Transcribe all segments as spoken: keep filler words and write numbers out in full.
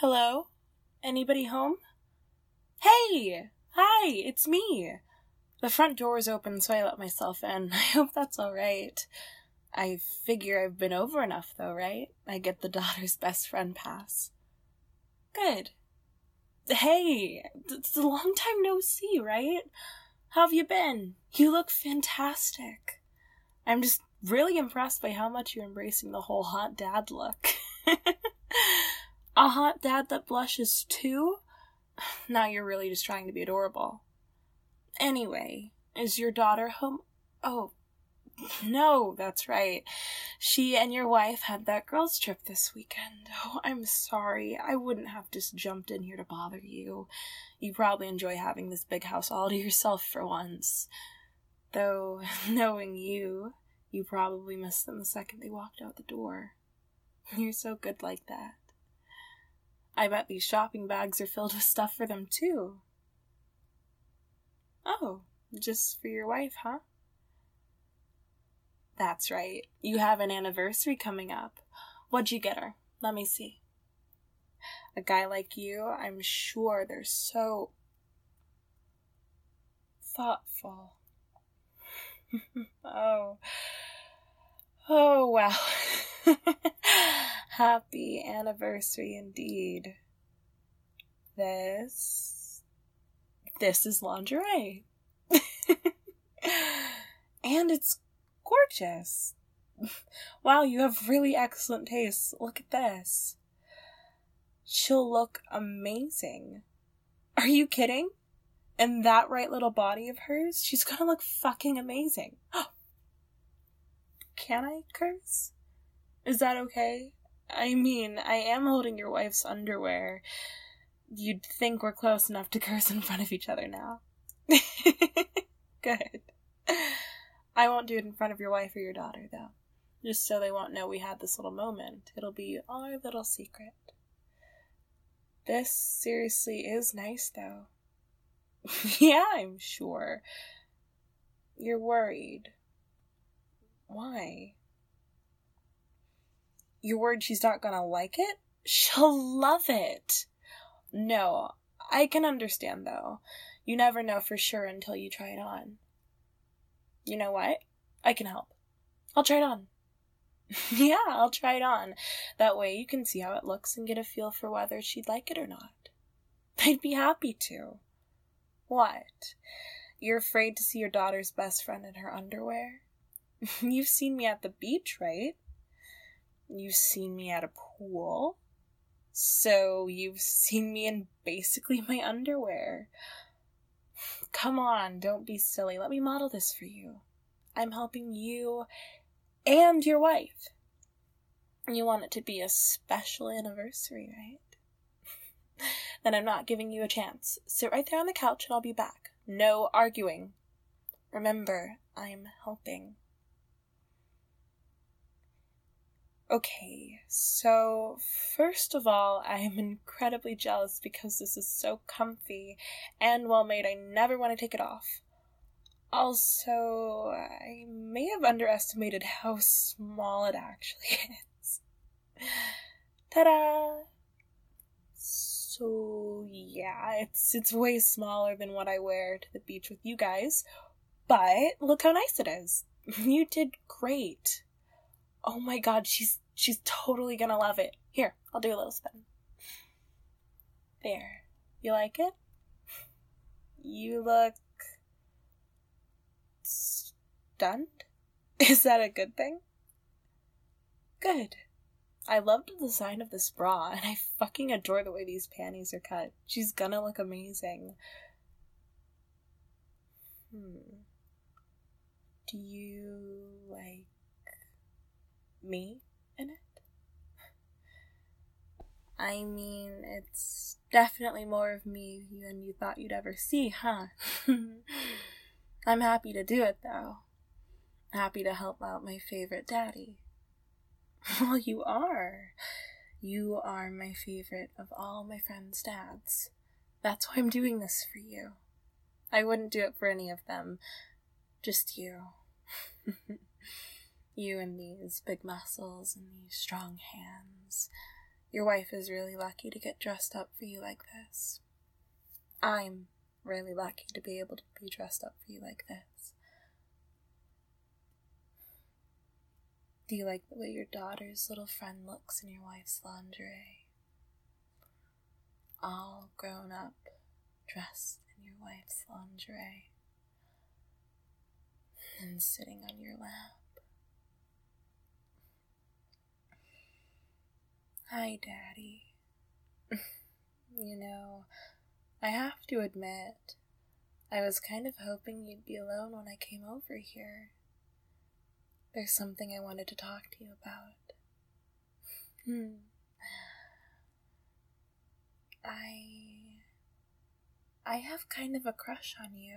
Hello? Anybody home? Hey! Hi, it's me! The front door is open, so I let myself in. I hope that's alright. I figure I've been over enough, though, right? I get the daughter's best friend pass. Good. Hey! It's a long time no see, right? How have you been? You look fantastic. I'm just really impressed by how much you're embracing the whole hot dad look. A hot dad that blushes too? Now you're really just trying to be adorable. Anyway, is your daughter home? Oh, no, that's right. She and your wife had that girls' trip this weekend. Oh, I'm sorry. I wouldn't have just jumped in here to bother you. You probably enjoy having this big house all to yourself for once. Though, knowing you, you probably missed them the second they walked out the door. You're so good like that. I bet these shopping bags are filled with stuff for them, too. Oh, just for your wife, huh? That's right. You have an anniversary coming up. What'd you get her? Let me see. A guy like you, I'm sure they're so thoughtful. oh. Oh, wow. Happy anniversary indeed. This... This is lingerie. And it's gorgeous. Wow, you have really excellent taste. Look at this. She'll look amazing. Are you kidding? And that right little body of hers, she's gonna look fucking amazing. Can I curse? Is that okay? I mean, I am holding your wife's underwear. You'd think we're close enough to curse in front of each other now. Good. I won't do it in front of your wife or your daughter, though. Just so they won't know we had this little moment. It'll be our little secret. This seriously is nice, though. Yeah, I'm sure. You're worried. Why? You're worried she's not gonna like it? She'll love it. No, I can understand, though. You never know for sure until you try it on. You know what? I can help. I'll try it on. Yeah, I'll try it on. That way you can see how it looks and get a feel for whether she'd like it or not. I'd be happy to. What? You're afraid to see your daughter's best friend in her underwear? You've seen me at the beach, right? You've seen me at a pool. So you've seen me in basically my underwear. Come on, don't be silly. Let me model this for you. I'm helping you and your wife. You want it to be a special anniversary, right? Then I'm not giving you a chance. Sit right there on the couch and I'll be back. No arguing. Remember, I'm helping. Okay, so first of all, I am incredibly jealous because this is so comfy and well made. I never want to take it off. Also, I may have underestimated how small it actually is. Ta-da! So yeah, it's it's way smaller than what I wear to the beach with you guys, but look how nice it is. You did great. Oh my god, she's she's totally gonna love it. Here, I'll do a little spin. There. You like it? You look stunned? Is that a good thing? Good. I love the design of this bra, and I fucking adore the way these panties are cut. She's gonna look amazing. Hmm. Do you like me in it? I mean, it's definitely more of me than you thought you'd ever see, huh? I'm happy to do it, though. Happy to help out my favorite daddy. Well, you are. You are my favorite of all my friends' dads. That's why I'm doing this for you. I wouldn't do it for any of them. Just you. You and these big muscles and these strong hands. Your wife is really lucky to get dressed up for you like this. I'm really lucky to be able to be dressed up for you like this. Do you like the way your daughter's little friend looks in your wife's lingerie? All grown up, dressed in your wife's lingerie, and sitting on your lap. Hi, Daddy. You know, I have to admit, I was kind of hoping you'd be alone when I came over here. There's something I wanted to talk to you about. Hmm. I... I have kind of a crush on you.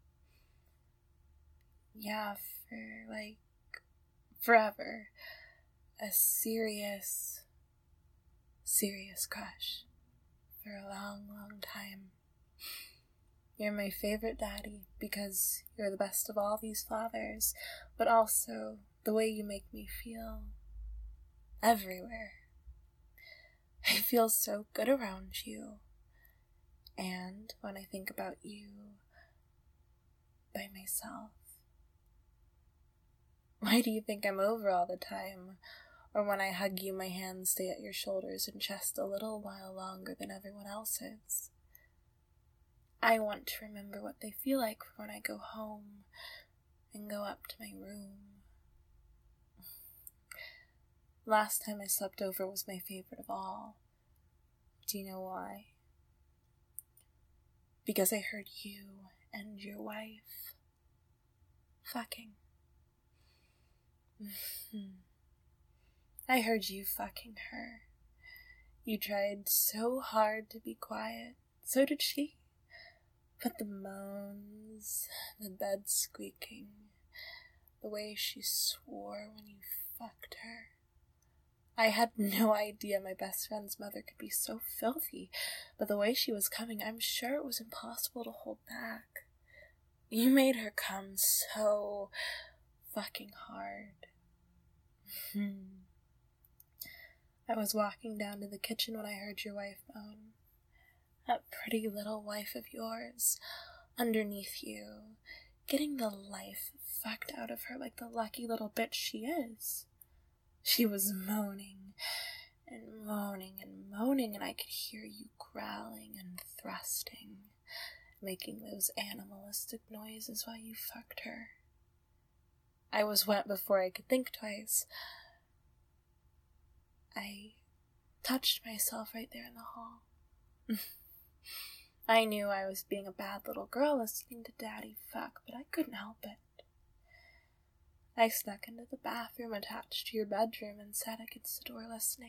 Yeah, for, like, forever. A serious, serious crush. For a long, long time. You're my favorite daddy because you're the best of all these fathers, but also the way you make me feel everywhere. I feel so good around you. And when I think about you by myself, why do you think I'm over all the time? Or when I hug you, my hands stay at your shoulders and chest a little while longer than everyone else's. I want to remember what they feel like when I go home and go up to my room. Last time I slept over was my favorite of all. Do you know why? Because I heard you and your wife fucking. I heard you fucking her. You tried so hard to be quiet. So did she. But the moans, the bed squeaking, the way she swore when you fucked her. I had no idea my best friend's mother could be so filthy, but the way she was coming, I'm sure it was impossible to hold back. You made her come so fucking hard. I was walking down to the kitchen when I heard your wife moan. That pretty little wife of yours, underneath you, getting the life fucked out of her like the lucky little bitch she is. She was moaning and moaning and moaning, and I could hear you growling and thrusting, making those animalistic noises while you fucked her. I was wet before I could think twice. I touched myself right there in the hall. I knew I was being a bad little girl listening to Daddy fuck, but I couldn't help it. I snuck into the bathroom attached to your bedroom and sat against the door listening.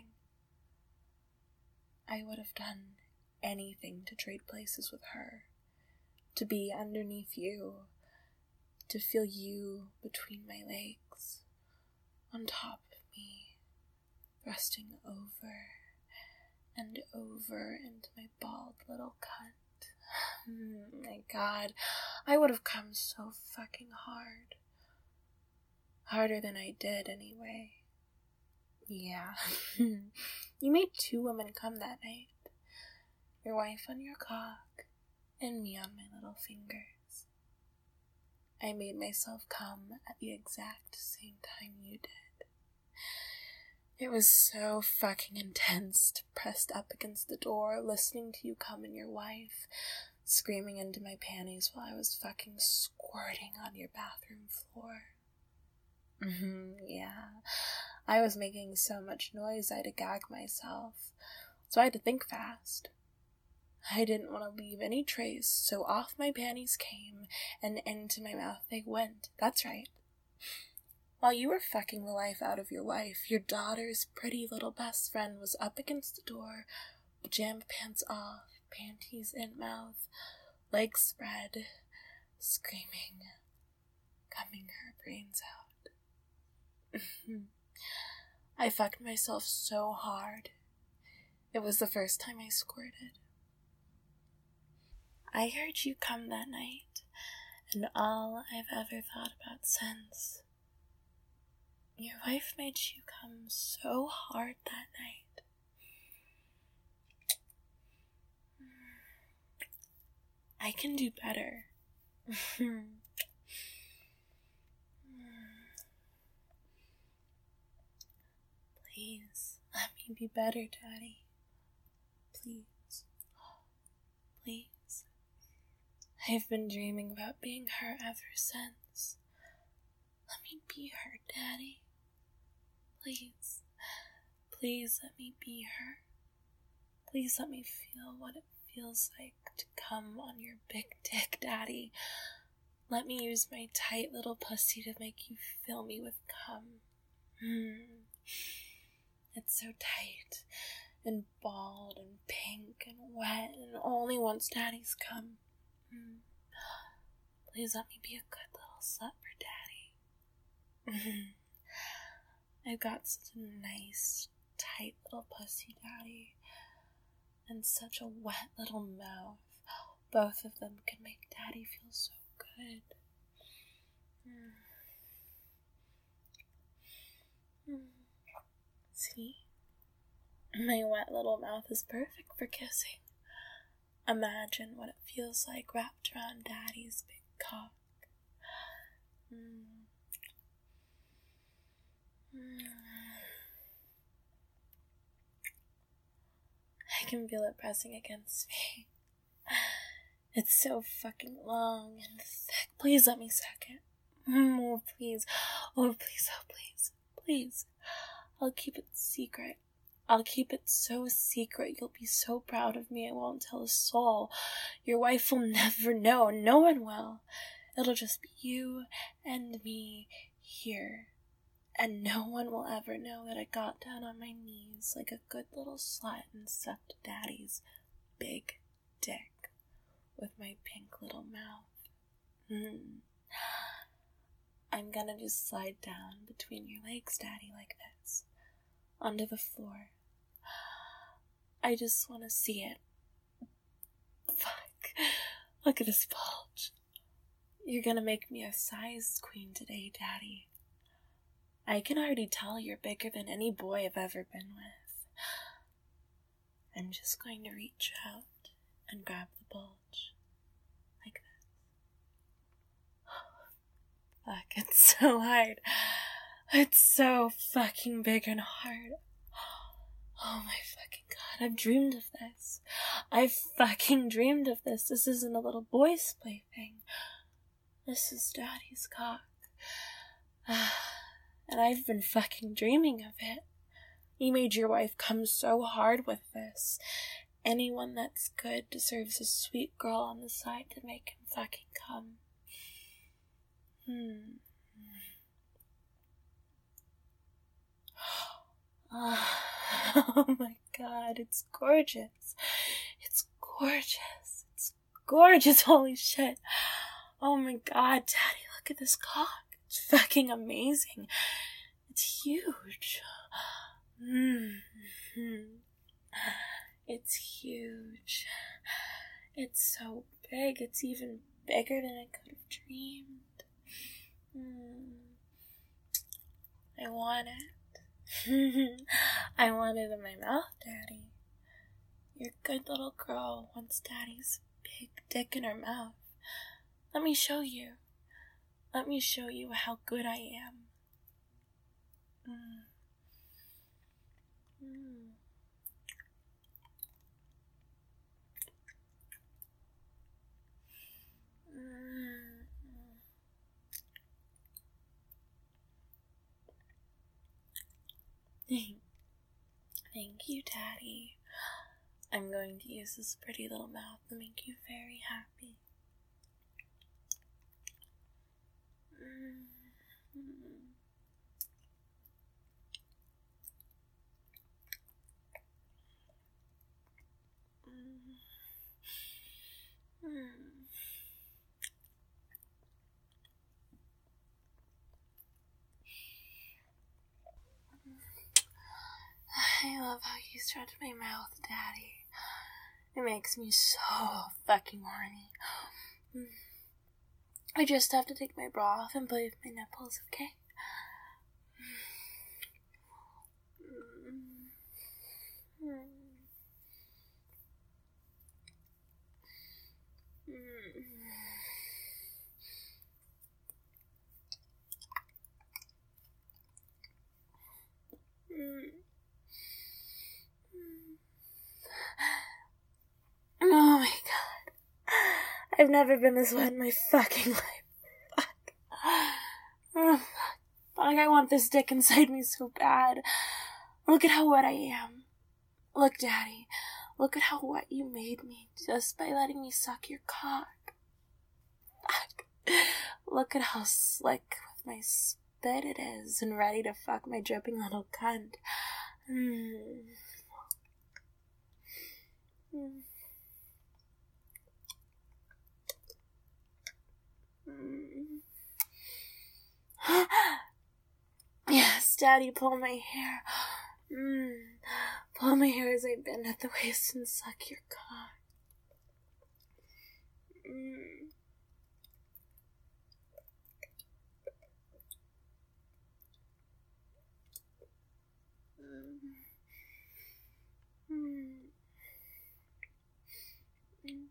I would have done anything to trade places with her, to be underneath you, to feel you between my legs, on top of me, thrusting over and over into my bald little cunt. Oh my God, I would have come so fucking hard. Harder than I did, anyway. Yeah. You made two women come that night. Your wife on your cock, and me on my little fingers. I made myself come at the exact same time you did. It was so fucking intense, pressed up against the door, listening to you come and your wife, screaming into my panties while I was fucking squirting on your bathroom floor. Mm-hmm, yeah. I was making so much noise I had to gag myself, so I had to think fast. I didn't want to leave any trace, so off my panties came, and into my mouth they went. That's right. While you were fucking the life out of your wife, your daughter's pretty little best friend was up against the door, pajama pants off, panties in mouth, legs spread, screaming, coming her brains out. I fucked myself so hard. It was the first time I squirted. I heard you come that night, and all I've ever thought about since. Your wife made you come so hard that night. I can do better. Please, let me be better, Daddy. Please. Please. I've been dreaming about being her ever since. Let me be her, Daddy. Please. Please let me be her. Please let me feel what it feels like to come on your big dick, Daddy. Let me use my tight little pussy to make you fill me with cum. Mm. It's so tight and bald and pink and wet and only wants Daddy's cum. Mm. Please let me be a good little slut for Daddy. I've got such a nice, tight little pussy, Daddy, and such a wet little mouth. Both of them can make Daddy feel so good. Mm. Mm. See? My wet little mouth is perfect for kissing. Imagine what it feels like wrapped around Daddy's big cock. Mm. Mm. I can feel it pressing against me. It's so fucking long and thick. Please let me suck it. Oh, please. Oh, please. Oh, please. Please. I'll keep it secret. I'll keep it so secret. You'll be so proud of me. I won't tell a soul. Your wife will never know. No one will. It'll just be you and me here. And no one will ever know that I got down on my knees like a good little slut and sucked Daddy's big dick with my pink little mouth. Mm. I'm gonna just slide down between your legs, Daddy, like this, onto the floor. I just want to see it. Fuck. Look at this bulge. You're gonna make me a size queen today, Daddy. I can already tell you're bigger than any boy I've ever been with. I'm just going to reach out and grab the bulge. Like this. Fuck, it's so hard. It's so fucking big and hard. Oh my fucking god, I've dreamed of this. I've fucking dreamed of this. This isn't a little boy's plaything. This is Daddy's cock. And I've been fucking dreaming of it. You made your wife come so hard with this. Anyone that's good deserves a sweet girl on the side to make him fucking come. Hmm. Oh my god, it's gorgeous. It's gorgeous. It's gorgeous, holy shit. Oh my god, Daddy, look at this cock. It's fucking amazing. It's huge. Mm-hmm. It's huge. It's so big. It's even bigger than I could have dreamed. Mm. I want it. I want it in my mouth, Daddy. Your good little girl wants Daddy's big dick in her mouth. Let me show you. Let me show you how good I am. Mm. Mm. Mm. Thank you, Daddy. I'm going to use this pretty little mouth to make you very happy. I love how you stretch my mouth, Daddy. It makes me so fucking horny. I just have to take my bra off and play with my nipples, okay? Mm. I've never been this wet in my fucking life. Fuck. Oh, fuck. I want this dick inside me so bad. Look at how wet I am. Look, Daddy. Look at how wet you made me just by letting me suck your cock. Fuck. Look at how slick with my spit it is and ready to fuck my dripping little cunt. Mm. Mm. Mm. Yes, Daddy, pull my hair. Mm. Pull my hair as I bend at the waist and suck your cock. Mm. Mm. Mm.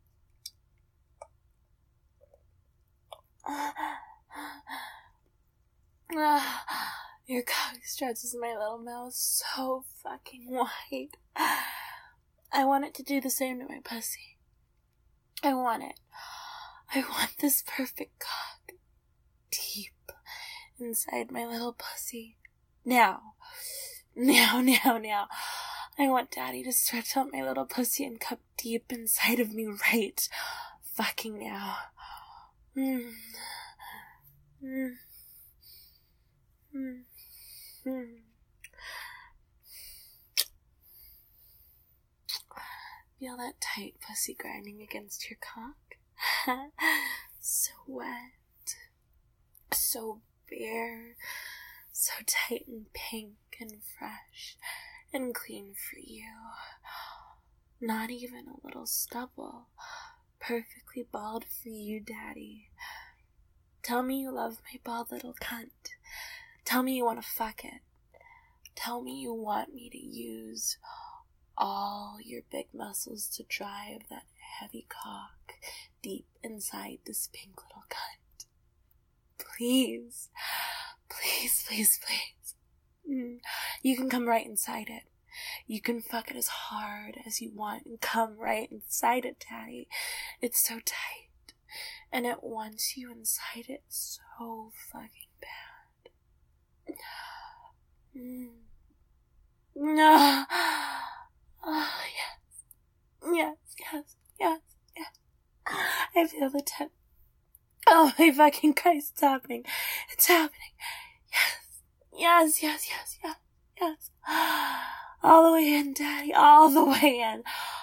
Ah, your cock stretches my little mouth so fucking wide. I want it to do the same to my pussy. I want it. I want this perfect cock deep inside my little pussy. Now. Now, now, now. I want Daddy to stretch out my little pussy and cup deep inside of me right fucking now. Mm. Mm. Mm. Mm. Feel that tight pussy grinding against your cock? So wet. So bare. So tight and pink and fresh and clean for you. Not even a little stubble. Perfectly bald for you, Daddy. Tell me you love my bald little cunt. Tell me you want to fuck it. Tell me you want me to use all your big muscles to drive that heavy cock deep inside this pink little cunt. Please. Please, please, please. Mm. You can come right inside it. You can fuck it as hard as you want and come right inside it, Daddy. It's so tight. And it wants you inside it so fucking bad. Mm. No. Oh, yes. Yes, yes, yes, yes. I feel the tip. Oh, my fucking Christ, it's happening. It's happening. Yes. Yes, yes, yes, yes, yes. All the way in, Daddy. All the way in.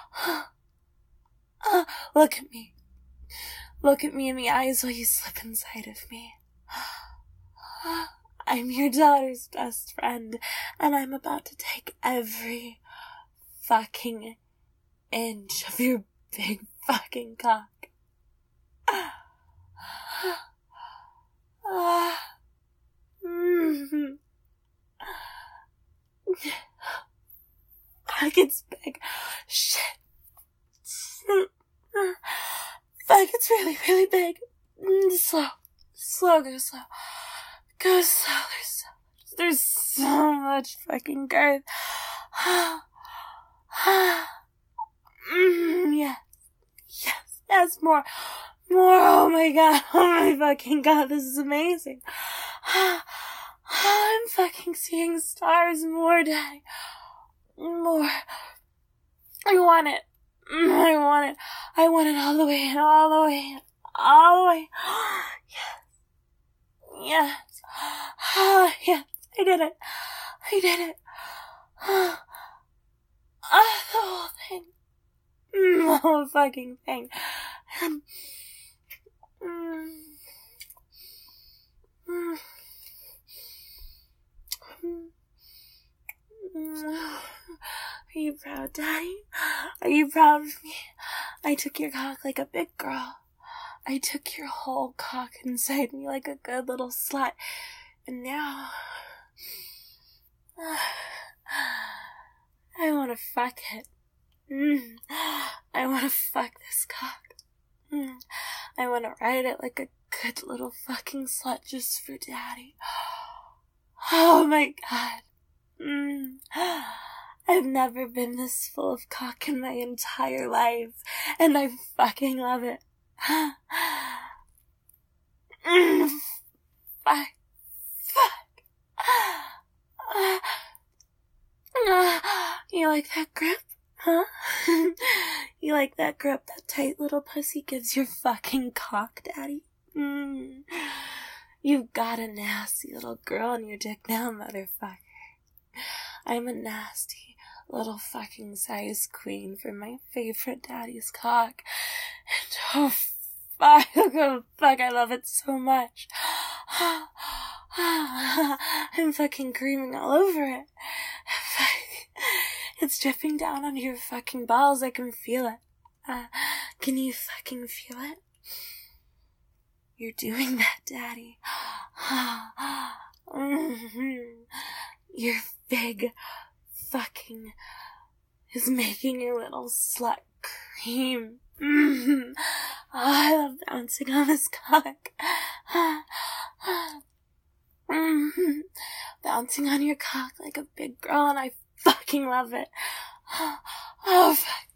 Look at me. Look at me in the eyes while you slip inside of me. I'm your daughter's best friend, and I'm about to take every fucking inch of your big fucking cock. Mm-hmm. Fuck, it's big. Shit. Fuck, it's really, really big. Slow. Slow, go slow. Go slow. There's so, there's so much fucking girth. Mm, yes. Yes. Yes, more. More. Oh my god. Oh my fucking god. This is amazing. I'm fucking seeing stars. More, Daddy. More. I want it. I want it. I want it all the way in, all the way in, all the way. Yes. Yes. Oh, yes. I did it. I did it. Oh, the whole thing. The whole fucking thing. Um, mm, mm, mm. Are you proud, Daddy? Are you proud of me? I took your cock like a big girl. I took your whole cock inside me like a good little slut. And now I want to fuck it. Mm. I want to fuck this cock. Mm. I want to ride it like a good little fucking slut just for Daddy. Oh my god. Mm. I've never been this full of cock in my entire life, and I fucking love it. Mm, fuck. Fuck. Uh, you like that grip? Huh? You like that grip that tight little pussy gives your fucking cock, daddy? Mm. You've got a nasty little girl on your dick now, motherfucker. I'm a nasty little fucking size queen for my favorite daddy's cock. And oh fuck, oh fuck, I love it so much. I'm fucking creaming all over it. It's dripping down onto your fucking balls. I can feel it. Uh, can you fucking feel it? You're doing that, daddy. Mm-hmm. Your big fucking is making your little slut cream. Mm-hmm. Oh, I love bouncing on this cock. Mm-hmm. Bouncing on your cock like a big girl, and I fucking love it. Oh, fuck.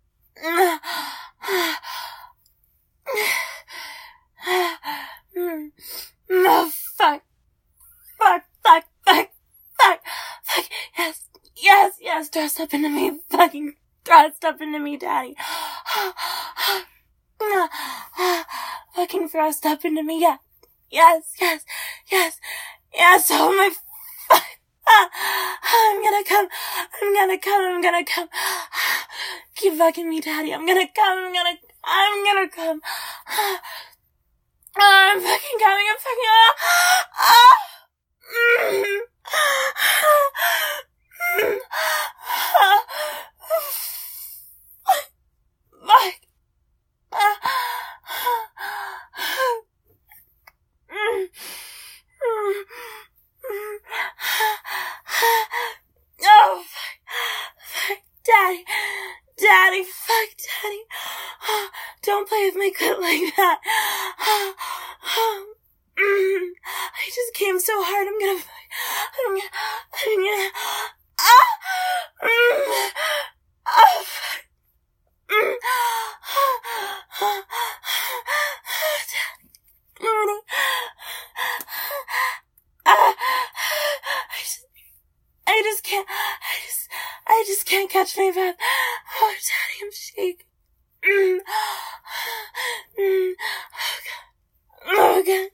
No, fuck. Fuck, fuck, fuck, fuck, fuck. Yes, yes, yes, thrust up into me, fucking thrust up into me, daddy. Fucking thrust up into me, yeah. Yes, yes, yes, yes, oh my fuck. I'm gonna come, I'm gonna come, I'm gonna come. Keep fucking me, daddy, I'm gonna come, I'm gonna, I'm gonna come. I'm fucking coming, I'm fucking, ah, ah. Mm. Fuck. Oh, fuck. Daddy. Daddy, fuck, daddy. Don't play with my clit like that. I just came so hard, I'm gonna, I'm gonna, I'm gonna, ah! Mm. Oh, fuck. Mm. Daddy. Ah. I just, I just can't, I just, I just can't catch my breath. Oh, daddy, I'm shaking. Mm. Mm. Oh, God. Oh, God.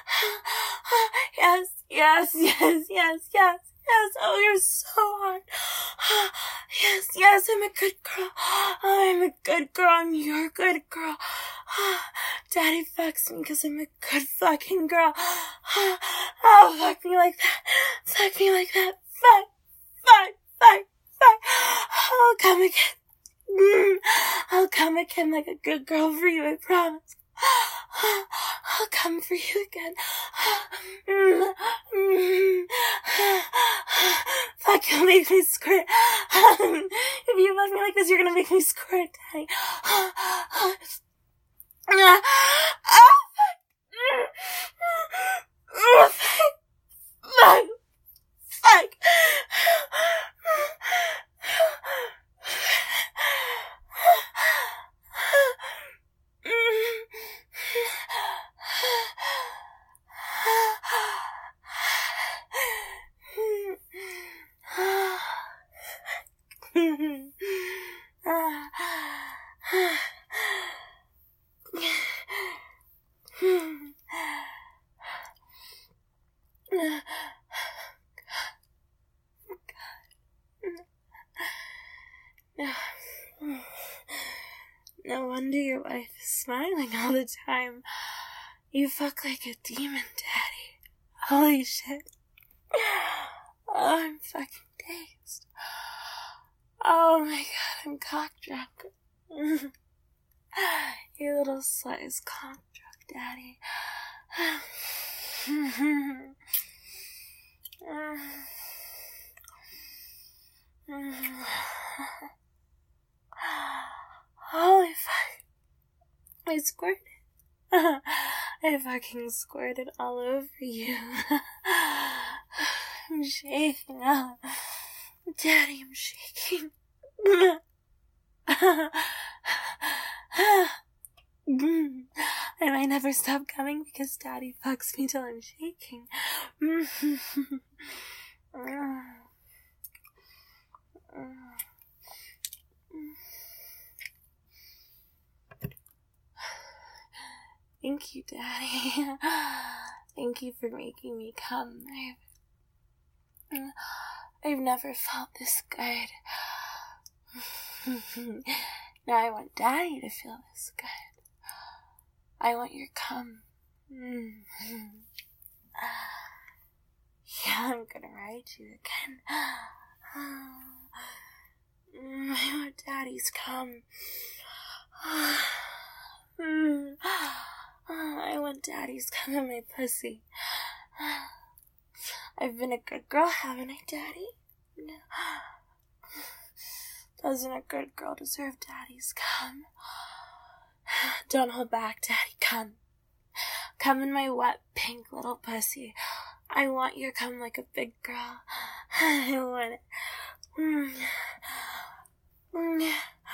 Yes, yes, yes, yes, yes, yes. Oh, you're so hard. Yes, yes, I'm a good girl. I'm a good girl. I'm your good girl. Daddy fucks me because I'm a good fucking girl. Oh, fuck me like that. Fuck me like that. Fuck, fuck, fuck, fuck. I'll come again. Mm. I'll come again like a good girl for you, I promise. I'll come for you again. Mm. Mm. Fuck, you'll make me squirt. If you love me like this, you're gonna make me squirt, daddy. Oh, fuck. Oh, fuck. Fuck. Fuck. No wonder your wife is smiling all the time. You fuck like a demon, daddy. Holy shit. Oh, I'm fucking dazed. Oh my god, I'm cock drunk. You little slut is cock drunk, daddy. Holy fuck. I squirted. I fucking squirted all over you. I'm shaking. Daddy, I'm shaking. Mm. I never stop coming because Daddy fucks me till I'm shaking. Thank you, Daddy. Thank you for making me come. I've, I've never felt this good. Now I want Daddy to feel this good. I want your cum. Yeah, I'm gonna ride you again. I want Daddy's cum. I want Daddy's cum in my pussy. I've been a good girl, haven't I, Daddy? No. Doesn't a good girl deserve Daddy's cum? Don't hold back, Daddy, come. Come in my wet, pink little pussy. I want your cum like a big girl. I want it. Mm. Mm.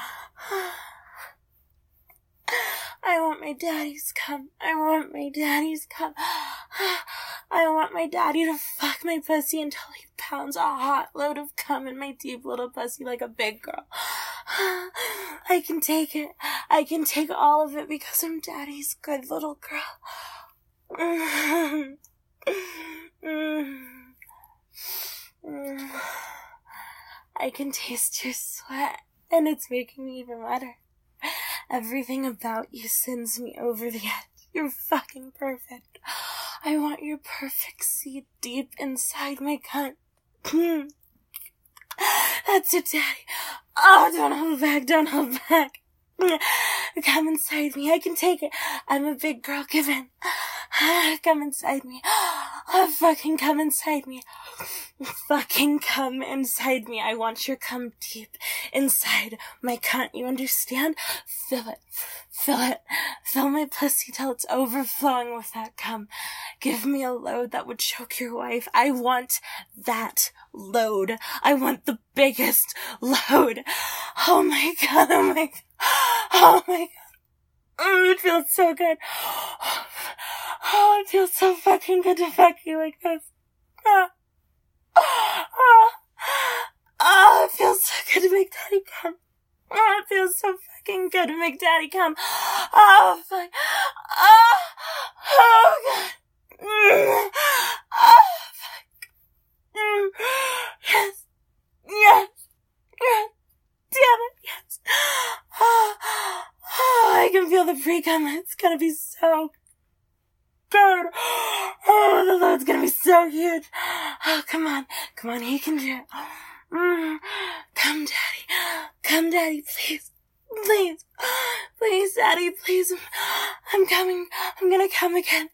I want my daddy's cum. I want my daddy's cum. I want my daddy to fuck my pussy until he pounds a hot load of cum in my deep little pussy like a big girl. I can take it. I can take all of it because I'm Daddy's good little girl. Mm. Mm. Mm. I can taste your sweat, and it's making me even wetter. Everything about you sends me over the edge. You're fucking perfect. I want your perfect seed deep inside my cunt. That's it, Daddy. Oh, don't hold back, don't hold back. Come inside me, I can take it. I'm a big girl, give in. Come inside me. Oh, fucking come inside me. Fucking come inside me. I want your cum deep inside my cunt. You understand? Fill it. Fill it. Fill my pussy till it's overflowing with that cum. Give me a load that would choke your wife. I want that load. I want the biggest load. Oh my god, oh my god. Oh my god. Oh, it feels so good. Oh, it feels so fucking good to fuck you like this. Oh, oh, oh, it feels so good to make Daddy come. Oh, it feels so fucking good to make Daddy come. Oh, fuck. Oh, oh, God. Mm. Oh, fuck. Mm. Yes. Yes. Yes. Damn it. Yes. Oh, oh, I can feel the pre-cum. It's gonna be so good. Oh, the load's gonna be so huge. Oh, come on. Come on, he can do it. Mm. Come, Daddy. Come, Daddy, please. Please. Please, Daddy, please. I'm coming. I'm gonna come again.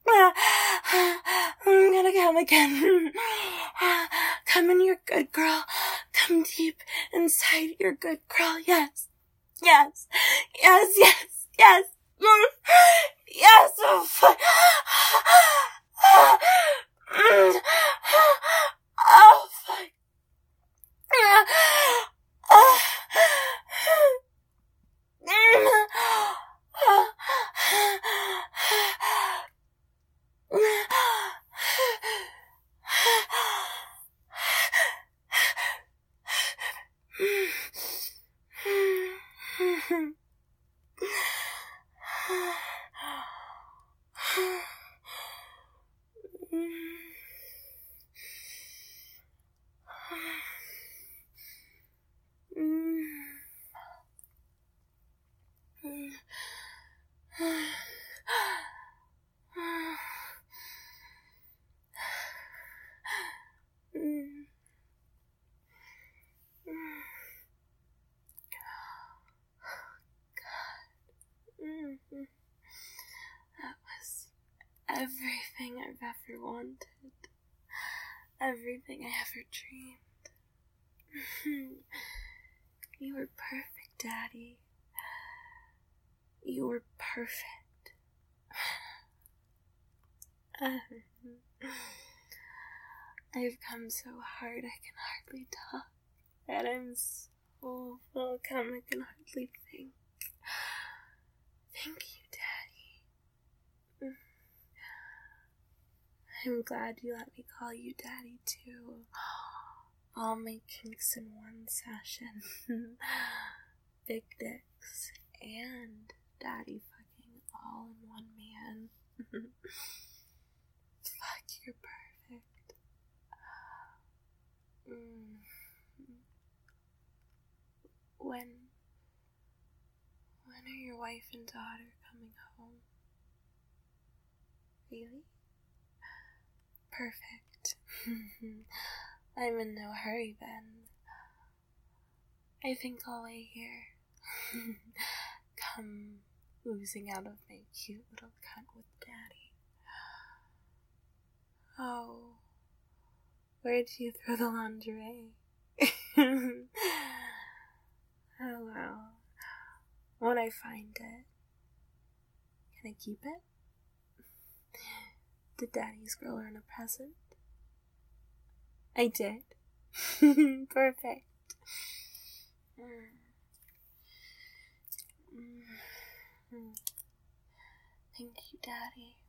I'm gonna come again. Come in, your good girl. Come deep inside your good girl. Yes. Yes. Yes, yes, yes. Yes, oh fuck. Oh fuck. That was everything I've ever wanted. Everything I ever dreamed. You were perfect, Daddy. You were perfect. I've come so hard I can hardly talk. And I'm so full come I can hardly think. Thank you, Daddy. I'm glad you let me call you Daddy, too. All my kinks in one session. Big dicks and daddy fucking all in one man. Fuck, you're perfect. Mm. When, when are your wife and daughter coming home? Really? Perfect. I'm in no hurry then. I think I'll lay here. Come oozing out of my cute little cunt with Daddy. Oh, where'd you throw the lingerie? Oh well. When I find it, can I keep it? Did Daddy's girl earn a present? I did. Perfect. Mm. Mm. Thank you, Daddy.